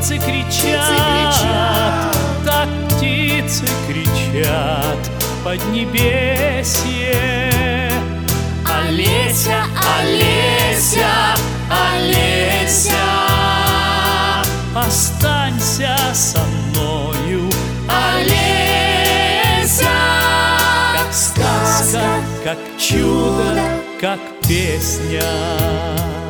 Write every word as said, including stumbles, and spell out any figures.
птицы кричат, так птицы кричат поднебесье. Олеся, Олеся, Олеся, останься со мною, Олеся. Как сказка, как чудо, как песня.